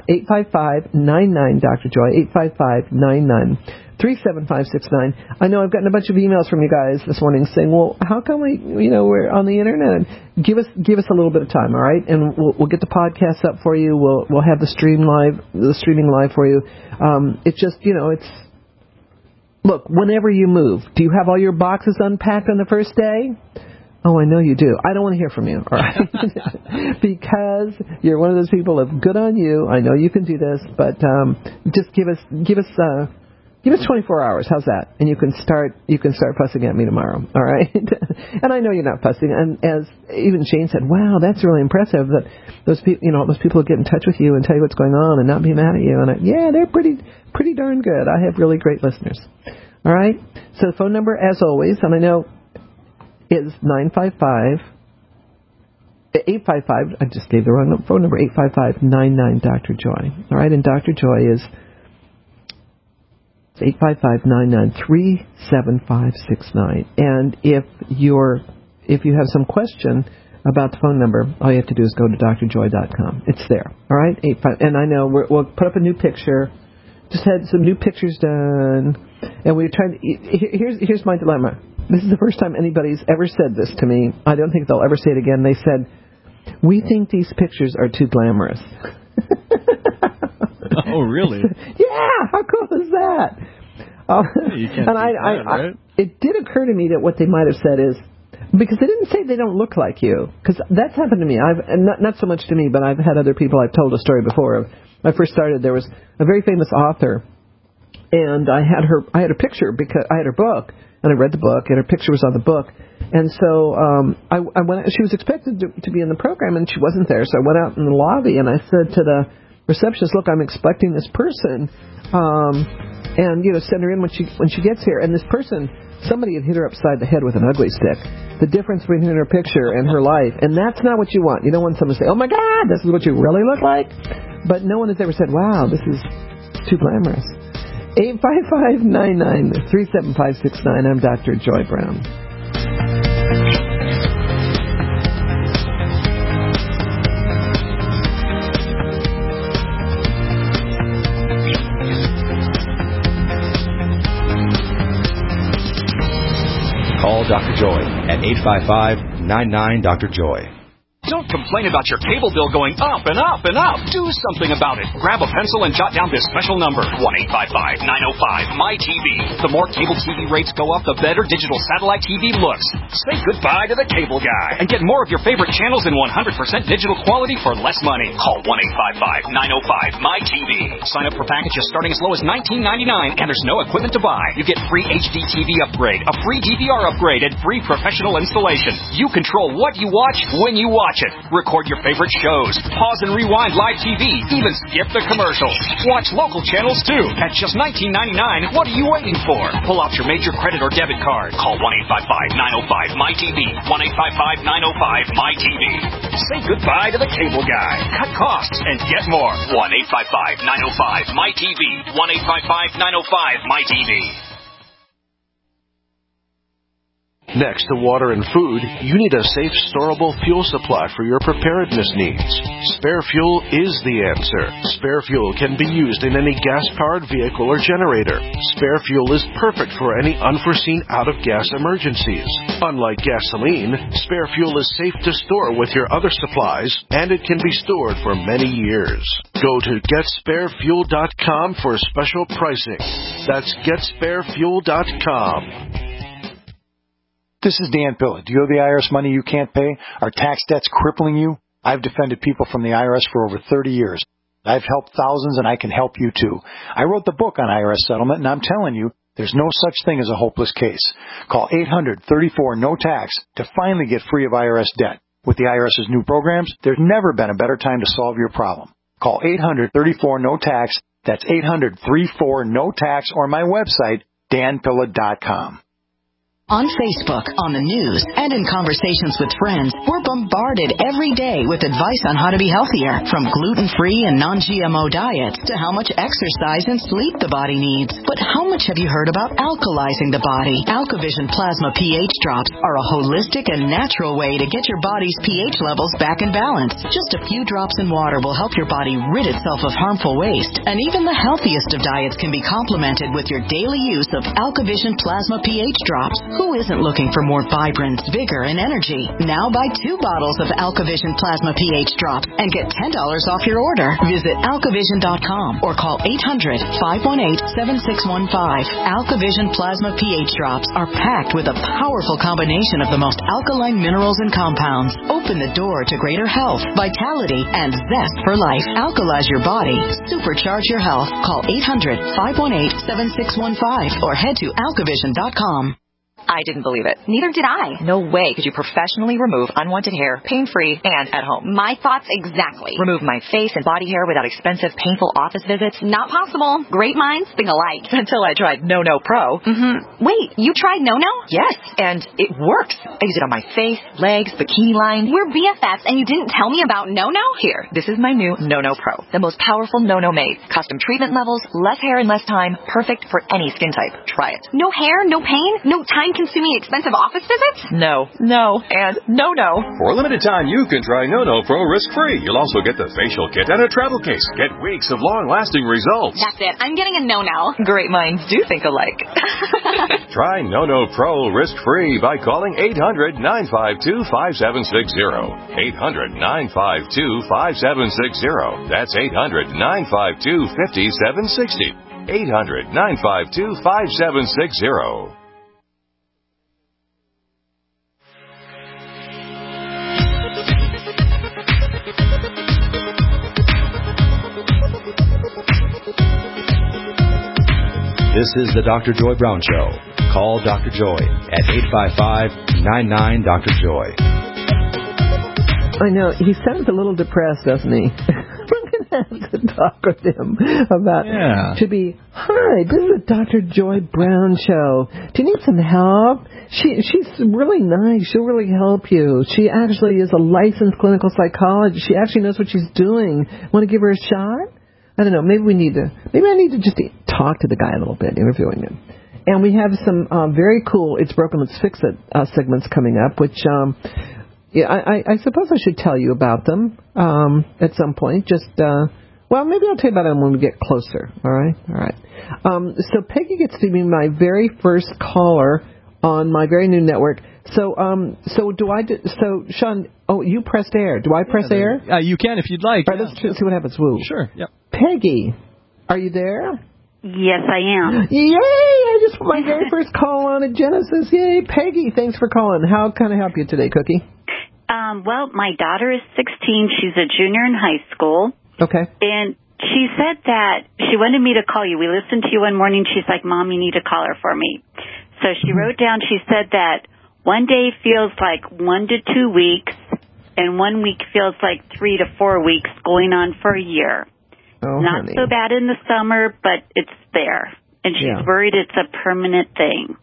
C: 855-99-Dr. Joy, 855-99-37569. I know I've gotten a bunch of emails from you guys this morning saying, well, how come we're on the internet? Give us a little bit of time, all right? And we'll get the podcast up for you. We'll have the streaming live for you. It's just, look, whenever you move, do you have all your boxes unpacked on the first day? Oh, I know you do. I don't want to hear from you, all right? Because you're one of those people of good on you. I know you can do this, but just give us 24 hours. How's that? And you can start fussing at me tomorrow, all right? And I know you're not fussing. And as even Jane said, wow, that's really impressive that those people get in touch with you and tell you what's going on and not be mad at you. And they're pretty darn good. I have really great listeners. All right? So the phone number, as always, and I know is 855, I just gave the wrong phone number, 855-99-Dr. Joy. All right, and Dr. Joy is 855-99-37569. And if you have some question about the phone number, all you have to do is go to drjoy.com. It's there. All right, 85. And I know we'll put up a new picture. Just had some new pictures done, and we're trying to. Here's my dilemma. This is the first time anybody's ever said this to me. I don't think they'll ever say it again. They said, "We think these pictures are too glamorous."
D: Oh, really?
C: Yeah, how cool is that?
D: You can't and right?
C: It did occur to me that what they might have said is, because they didn't say they don't look like you, because that's happened to me. Not so much to me, but I've had other people. I've told a story before of when I first started. There was a very famous author, and I had a picture because I had her book, and I read the book, and her picture was on the book. And so I went. She was expected to be in the program, and she wasn't there. So I went out in the lobby, and I said to the receptionist, "Look, I'm expecting this person, and send her in when she gets here." And this person, somebody had hit her upside the head with an ugly stick. The difference between her picture and her life, and that's not what you want. You don't want someone to say, "Oh my God, this is what you really look like," but no one has ever said, "Wow, this is too glamorous." 855-99-37569. I'm Dr. Joy Brown.
B: Call Dr. Joy at 855-99-Dr. Joy.
R: Don't complain about your cable bill going up and up and up. Do something about it. Grab a pencil and jot down this special number, 1-855-905-MY-TV. The more cable TV rates go up, the better digital satellite TV looks. Say goodbye to the cable guy and get more of your favorite channels in 100% digital quality for less money. Call 1-855-905-MY-TV. Sign up for packages starting as low as $19.99, and there's no equipment to buy. You get free HD TV upgrade, a free DVR upgrade, and free professional installation. You control what you watch when you watch it. Record your favorite shows. Pause and rewind live TV. Even skip the commercials. Watch local channels too at just $19.99. What are you waiting for? Pull out your major credit or debit card. Call 1-855-905-MY-TV. 1-855-905-MY-TV. Say goodbye to the cable guy. Cut costs and get more. 1-855-905-MY-TV. 1-855-905-MY-TV.
S: Next to water and food, you need a safe, storable fuel supply for your preparedness needs. Spare Fuel is the answer. Spare Fuel can be used in any gas-powered vehicle or generator. Spare Fuel is perfect for any unforeseen out-of-gas emergencies. Unlike gasoline, Spare Fuel is safe to store with your other supplies, and it can be stored for many years. Go to GetSpareFuel.com for special pricing. That's GetSpareFuel.com.
T: This is Dan Pilla. Do you owe the IRS money you can't pay? Are tax debts crippling you? I've defended people from the IRS for over 30 years. I've helped thousands, and I can help you too. I wrote the book on IRS settlement, and I'm telling you, there's no such thing as a hopeless case. Call 800-34-NO-TAX to finally get free of IRS debt. With the IRS's new programs, there's never been a better time to solve your problem. Call 800-34-NO-TAX. That's 800-34-NO-TAX, or my website, danpilla.com.
E: On Facebook, on the news, and in conversations with friends, we're bombarded every day with advice on how to be healthier, from gluten-free and non-GMO diets to how much exercise and sleep the body needs. But how much have you heard about alkalizing the body? AlkaVision Plasma pH drops are a holistic and natural way to get your body's pH levels back in balance. Just a few drops in water will help your body rid itself of harmful waste, and even the healthiest of diets can be complemented with your daily use of AlkaVision Plasma pH drops. Who isn't looking for more vibrance, vigor, and energy? Now buy 2 bottles of AlkaVision Plasma pH drops and get $10 off your order. Visit alkavision.com or call 800-518-7615. AlkaVision Plasma pH drops are packed with a powerful combination of the most alkaline minerals and compounds. Open the door to greater health, vitality, and zest for life. Alkalize your body. Supercharge your health. Call 800-518-7615 or head to alkavision.com.
U: I didn't believe it. Neither did I. No way could you professionally remove unwanted hair, pain-free, and at home.
V: My thoughts exactly.
U: Remove my face and body hair without expensive, painful office visits?
V: Not possible. Great minds think alike.
U: Until I tried No-No Pro.
V: Wait, you tried No-No?
U: Yes, and it works. I use it on my face, legs, bikini line.
V: We're BFFs, and you didn't tell me about No-No?
U: Here, this is my new No-No Pro. The most powerful No-No made. Custom treatment levels, less hair in less time. Perfect for any skin type. Try it.
V: No hair, no pain, no time-consuming expensive office visits?
U: No, and no.
W: For a limited time, you can try No-No Pro risk-free. You'll also get the facial kit and a travel case. Get weeks of long-lasting results.
V: That's it. I'm getting a No-No.
U: Great minds do think alike.
W: Try No-No Pro risk-free by calling 800-952-5760. 800-952-5760. That's 800-952-5760. 800-952-5760.
B: This is the Dr. Joy Brown Show. Call Dr. Joy at 855-99-DR-JOY.
C: I know. He sounds a little depressed, doesn't he? We're going to have to talk with him about to be, hi, this is the Dr. Joy Brown Show. Do you need some help? She's really nice. She'll really help you. She actually is a licensed clinical psychologist. She actually knows what she's doing. Want to give her a shot? I don't know. Maybe I need to just talk to the guy a little bit, interviewing him. And we have some very cool It's Broken, Let's Fix It segments coming up, which I suppose I should tell you about them at some point. Maybe I'll tell you about them when we get closer. All right. So Peggy gets to be my very first caller on my very new network, So do I? So Sean, you pressed air. Do I press air?
D: You can if you'd like.
C: All right, let's see what happens. Woo.
D: Sure. Yep.
C: Peggy, are you there?
A: Yes, I am.
C: Yay! I just put my very first call on at Genesis. Yay, Peggy! Thanks for calling. How can I help you today, Cookie?
A: Well, my daughter is 16. She's a junior in high school.
C: Okay.
A: And she said that she wanted me to call you. We listened to you one morning. She's like, Mom, you need to call her for me. So she wrote down, she said that one day feels like 1 to 2 weeks, and 1 week feels like 3 to 4 weeks, going on for a year.
C: Oh,
A: Not
C: honey.
A: so bad in the summer, but it's there. And she's worried it's a permanent thing.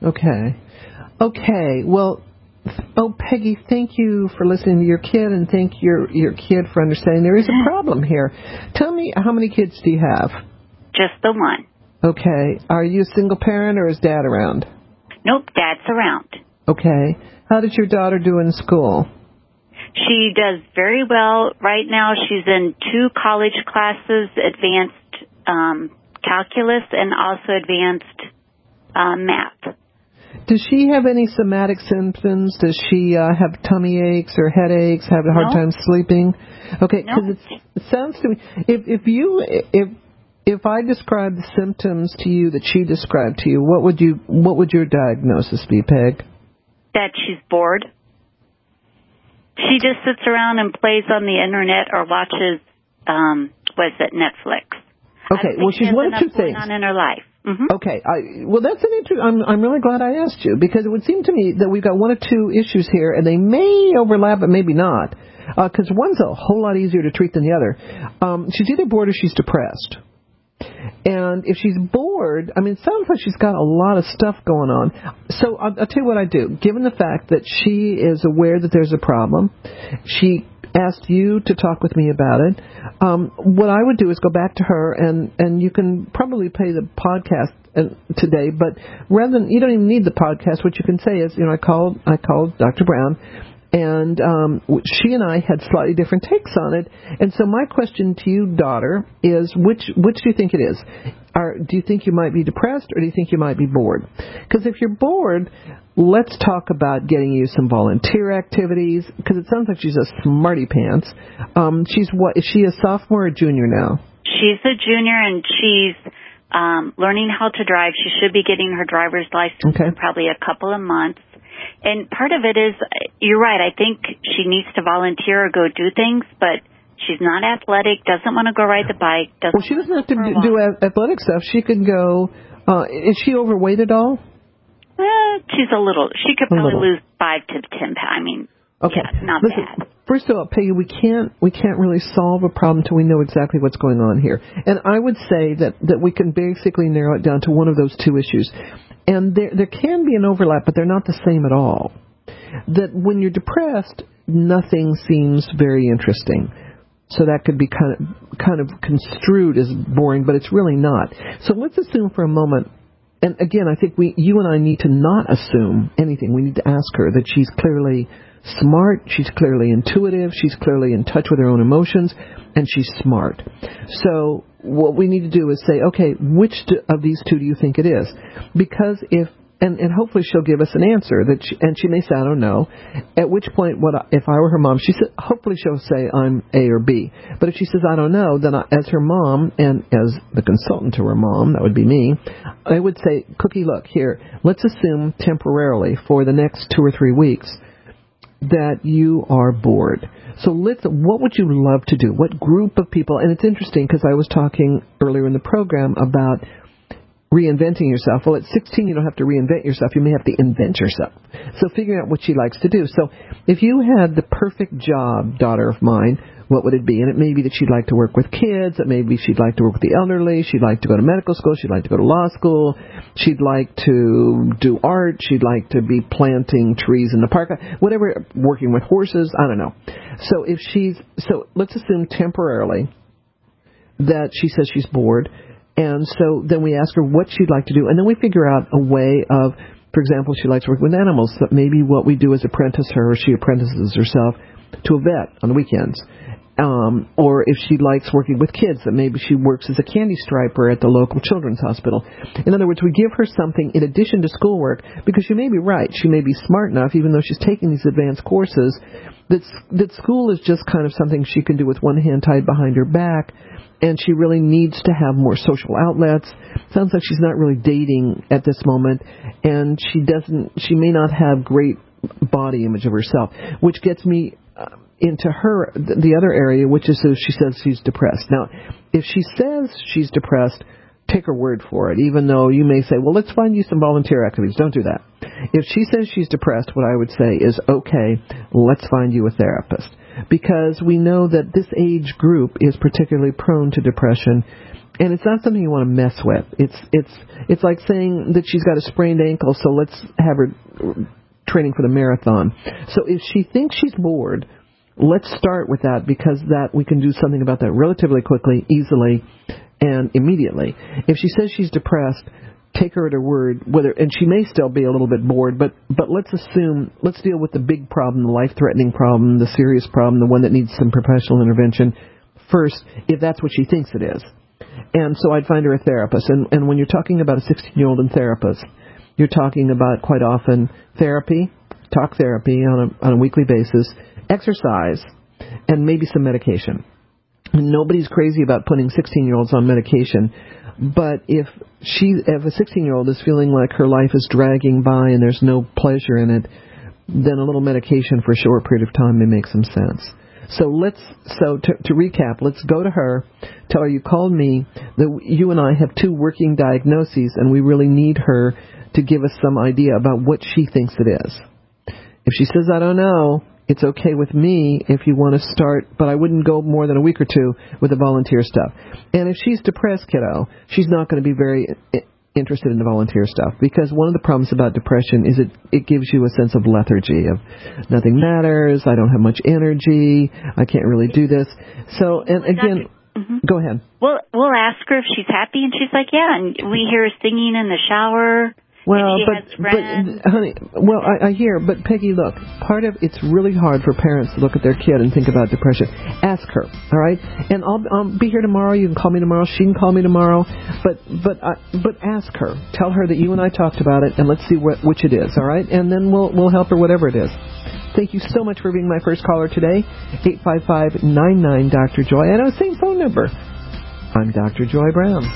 C: Okay. Well, Peggy, thank you for listening to your kid, and thank your kid for understanding there is a problem here. Tell me, how many kids do you have?
A: Just the one.
C: Okay. Are you a single parent, or is Dad around?
A: Nope, Dad's around.
C: Okay. How did your daughter do in school?
A: She does very well. Right now she's in 2 college classes, advanced calculus and also advanced math.
C: Does she have any somatic symptoms? Does she have tummy aches or headaches, have a hard time sleeping? Okay, because it sounds to me, if I describe the symptoms to you that she described to you, what would your diagnosis be, Peg?
A: That she's bored. She just sits around and plays on the internet or watches, Netflix.
C: Okay, well, she's one of two things
A: going on in her life. Mm-hmm.
C: Okay, well, that's an interesting. I'm really glad I asked you, because it would seem to me that we've got 1 or 2 issues here, and they may overlap, but maybe not, because one's a whole lot easier to treat than the other. She's either bored or she's depressed. And if she's bored, I mean, it sounds like she's got a lot of stuff going on. So I'll tell you what I do. Given the fact that she is aware that there's a problem, she asked you to talk with me about it. What I would do is go back to her, and you can probably play the podcast today, but rather than, you don't even need the podcast. What you can say is, I called Dr. Brown, and she and I had slightly different takes on it. And so my question to you, daughter, is which do you think it is? Do you think you might be depressed, or do you think you might be bored? Because if you're bored, let's talk about getting you some volunteer activities, because it sounds like she's a smarty pants. Is she a sophomore or junior now?
A: She's a junior, and she's learning how to drive. She should be getting her driver's license in probably a couple of months. And part of it is, you're right, I think she needs to volunteer or go do things, but she's not athletic, doesn't want to go ride the bike.
C: Well, she doesn't have to do athletic stuff. She could go, is she overweight at all?
A: She's a little. She could probably lose 5 to 10 pounds. I mean, not bad.
C: First of all, Peggy, we can't really solve a problem until we know exactly what's going on here. And I would say that we can basically narrow it down to one of those 2 issues. And there can be an overlap, but they're not the same at all. That when you're depressed, nothing seems very interesting. So that could be kind of construed as boring, but it's really not. So let's assume for a moment, and again, I think you and I need to not assume anything. We need to ask her that she's clearly smart, she's clearly intuitive, she's clearly in touch with her own emotions, and she's smart. So what we need to do is say, okay, which of these 2 do you think it is? Because and hopefully she'll give us an answer, and she may say, I don't know. At which point, if I were her mom, hopefully she'll say I'm A or B. But if she says I don't know, then as her mom and as the consultant to her mom, that would be me, I would say, Cookie, look, here, let's assume temporarily for the next 2 or 3 weeks that you are bored. So what would you love to do? What group of people? And it's interesting because I was talking earlier in the program about reinventing yourself. Well, at 16, you don't have to reinvent yourself. You may have to invent yourself. So figuring out what she likes to do. So if you had the perfect job, daughter of mine, what would it be? And it may be that she'd like to work with kids. It may be she'd like to work with the elderly. She'd like to go to medical school. She'd like to go to law school. She'd like to do art. She'd like to be planting trees in the park. Whatever, working with horses. I don't know. So let's assume temporarily that she says she's bored. And so then we ask her what she'd like to do. And then we figure out a way of, for example, she likes to work with animals. That maybe what we do is apprentice her, or she apprentices herself to a vet on the weekends. or if she likes working with kids, that maybe she works as a candy striper at the local children's hospital. In other words, we give her something in addition to schoolwork, because she may be right. She may be smart enough, even though she's taking these advanced courses, that school is just kind of something she can do with one hand tied behind her back, and she really needs to have more social outlets. Sounds like she's not really dating at this moment, and she may not have great body image of herself, which gets me into the other area, which is she says she's depressed. Now, if she says she's depressed, take her word for it, even though you may say, well, let's find you some volunteer activities. Don't do that. If she says she's depressed, what I would say is, okay, let's find you a therapist, because we know that this age group is particularly prone to depression, and it's not something you want to mess with. It's like saying that she's got a sprained ankle, so let's have her training for the marathon. So if she thinks she's bored, let's start with that, because that we can do something about that relatively quickly, easily, and immediately. If she says she's depressed, take her at her word, and she may still be a little bit bored, but let's deal with the big problem, the life-threatening problem, the serious problem, the one that needs some professional intervention first, if that's what she thinks it is. And so I'd find her a therapist. And when you're talking about a 16-year-old and therapist, you're talking about quite often therapy, talk therapy on a weekly basis, exercise, and maybe some medication. Nobody's crazy about putting 16-year-olds on medication, but if a 16-year-old is feeling like her life is dragging by and there's no pleasure in it, then a little medication for a short period of time may make some sense. So to recap, let's go to her, tell her you called me, that you and I have two working diagnoses, and we really need her to give us some idea about what she thinks it is. If she says, I don't know, it's okay with me if you want to start, but I wouldn't go more than a week or two with the volunteer stuff. And if she's depressed, kiddo, she's not going to be very interested in the volunteer stuff, because one of the problems about depression is it gives you a sense of lethargy, of nothing matters, I don't have much energy, I can't really do this. So, and again, go ahead.
A: We'll ask her if she's happy, and she's like, yeah, and we hear her singing in the shower.
C: Well, but honey, I hear, but Peggy, look, part of it's really hard for parents to look at their kid and think about depression. Ask her, all right? And I'll be here tomorrow. You can call me tomorrow. She can call me tomorrow. But ask her. Tell her that you and I talked about it, and let's see which it is, all right? And then we'll help her whatever it is. Thank you so much for being my first caller today. 855-99 Dr. Joy. I know, same phone number. I'm Dr. Joy Brown.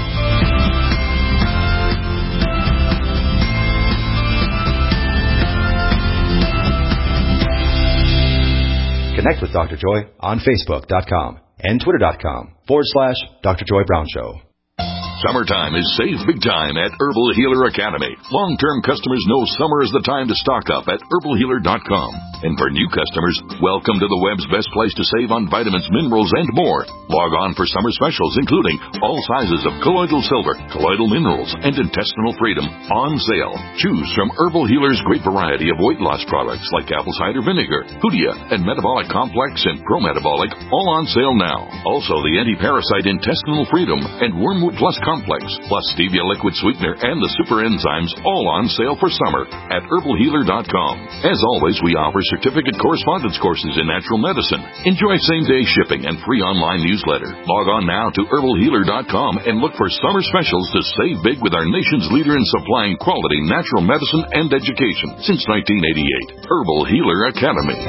B: Connect with Dr. Joy on Facebook.com and Twitter.com/Dr. Joy Brown Show.
P: Summertime is save big time at Herbal Healer Academy. Long-term customers know summer is the time to stock up at herbalhealer.com. And for new customers, welcome to the web's best place to save on vitamins, minerals, and more. Log on for summer specials, including all sizes of colloidal silver, colloidal minerals, and intestinal freedom on sale. Choose from Herbal Healer's great variety of weight loss products like apple cider vinegar, Hoodia, and Metabolic Complex and Pro-Metabolic, all on sale now. Also, the anti-parasite intestinal freedom and Wormwood Plus Complex, plus Stevia liquid sweetener and the super enzymes, all on sale for summer at herbalhealer.com. As always, we offer certificate correspondence courses in natural medicine. Enjoy same-day shipping and free online newsletter. Log on now to herbalhealer.com and look for summer specials to save big with our nation's leader in supplying quality natural medicine and education since 1988. Herbal Healer Academy.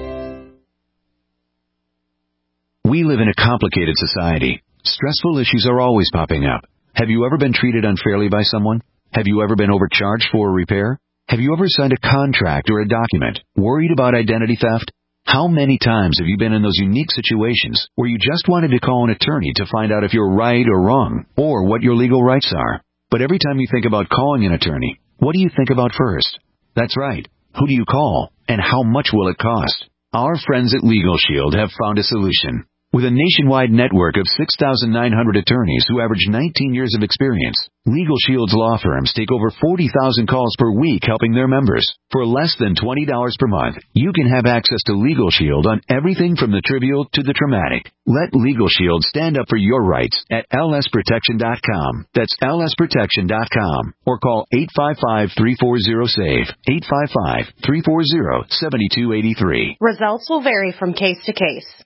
F: We live in a complicated society. Stressful issues are always popping up. Have you ever been treated unfairly by someone? Have you ever been overcharged for a repair? Have you ever signed a contract or a document worried about identity theft? How many times have you been in those unique situations where you just wanted to call an attorney to find out if you're right or wrong, or what your legal rights are? But every time you think about calling an attorney, what do you think about first? That's right. Who do you call, and how much will it cost? Our friends at Legal Shield have found a solution. With a nationwide network of 6,900 attorneys who average 19 years of experience, Legal Shield's law firms take over 40,000 calls per week helping their members. For less than $20 per month, you can have access to Legal Shield on everything from the trivial to the traumatic. Let Legal Shield stand up for your rights at lsprotection.com. That's lsprotection.com. Or call 855-340-SAVE. 855-340-7283.
H: Results will vary from case to case.